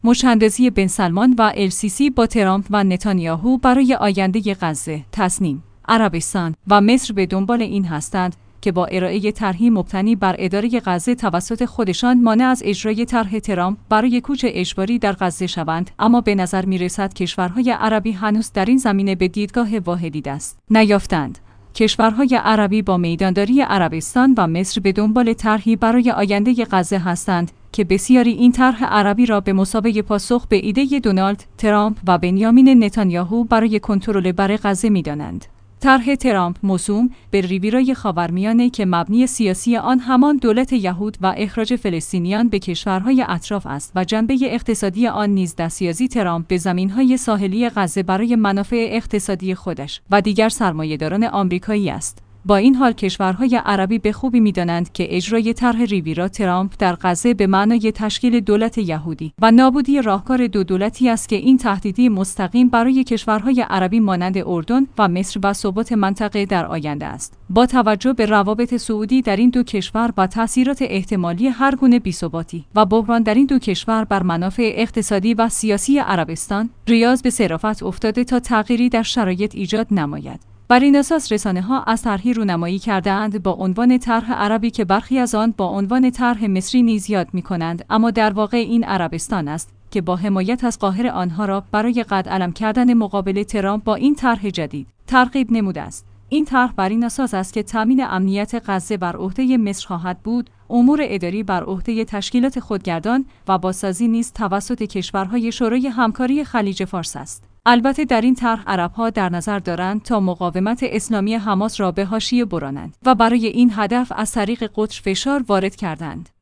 مشاندزی بن سلمان و السیسی با ترامپ و نتانیاهو برای آینده غزه. تصنیم: عربستان و مصر به دنبال این هستند که با ارائه طرحی مبتنی بر اداره غزه توسط خودشان مانع از اجرای طرح ترامپ برای کوچ اجباری در غزه شوند، اما به نظر می‌رسد کشورهای عربی هنوز در این زمینه به دیدگاه واحدی دست نیافتند. کشورهای عربی با میدانداری عربستان و مصر به دنبال طرحی برای آینده غزه هستند که بسیاری این طرح عربی را به مثابه پاسخ به ایده دونالد ترامپ و بنیامین نتانیاهو برای کنترل بر غزه می‌دانند. طرح ترامپ موسوم به ریویرای خاورمیانه که مبنی سیاسی آن همان دولت یهود و اخراج فلسطینیان به کشورهای اطراف است و جنبه اقتصادی آن نیز دستیازی ترامپ به زمینهای ساحلی غزه برای منافع اقتصادی خودش و دیگر سرمایه‌داران آمریکایی است. با این حال کشورهای عربی به خوبی می‌دانند که اجرای طرح ریویرا ترامپ در غزه به معنای تشکیل دولت یهودی و نابودی راهکار دو دولتی است که این تهدیدی مستقیم برای کشورهای عربی مانند اردن و مصر و ثبات منطقه در آینده است. با توجه به روابط سعودی در این دو کشور و تأثیرات احتمالی هر گونه بی‌ثباتی و بحران در این دو کشور بر منافع اقتصادی و سیاسی عربستان، ریاض به صرافت افتاده تا تغییری در شرایط ایجاد نماید. بر این اساس رسانه‌ها از طرحی رونمایی کرده‌اند با عنوان طرح عربی که برخی از آن با عنوان طرح مصری نیز یاد می‌کنند، اما در واقع این عربستان است که با حمایت از قاهره آنها را برای قدعلم کردن مقابله ترامپ با این طرح جدید ترغیب نموده است. این طرح بر این اساس است که تامین امنیت غزه بر عهده مصر خواهد بود، امور اداری بر عهده تشکیلات خودگردان و بازسازی نیز توسط کشورهای شورای همکاری خلیج فارس است. البته در این طرح عرب‌ها در نظر دارند تا مقاومت اسلامی حماس را به حاشیه برانند و برای این هدف از طریق قدس فشار وارد کردند.